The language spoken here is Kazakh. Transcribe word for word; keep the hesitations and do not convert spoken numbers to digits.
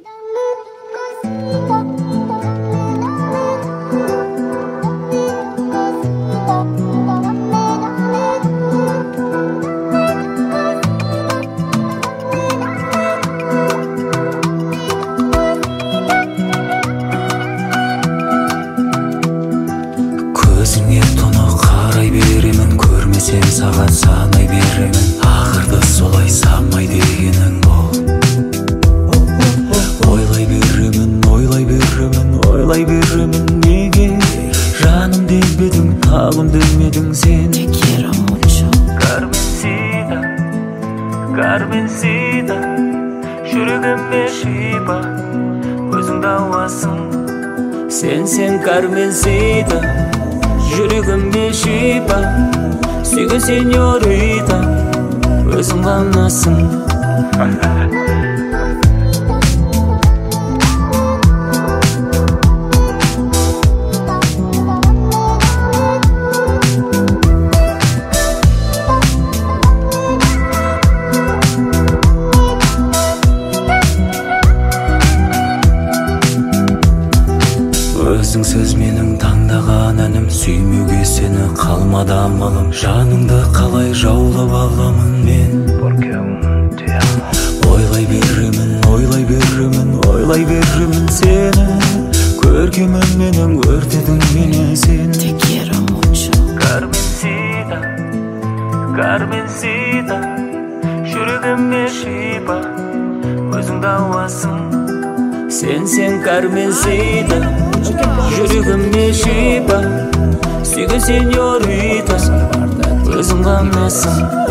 Көзіңе тоны қарай беремін, көрмесем саған санай беремін. Ақырды солай самай дегенің бол. Ойлай беремін, ойлай беремін, ойлай беремін, неге жаным демедің, тағым демедің сен. Te quiero mucho. Carmencita, Carmencita, жүрегіме шипа, өзің дауасың. Сен, сен Carmencita, жүрегіме шипа, сүйген сеньорита, өзің ғанасың. Өзің сөз менің таңдаған әнім, сүймеуге сені қалмады амалым. Жаныңды қалай жаулап аламын мен. Ойлай беремін, ойлай беремін, ойлай беремін сені. Көркемін менің, өртедің мені сен. Te quiero mucho. Carmencita, Carmencita, жүрегіме шипа, өзің дауасың. Сен, сен Carmencita, жүрегіме шипа, сүйген сеньорита, өзің ғанасың.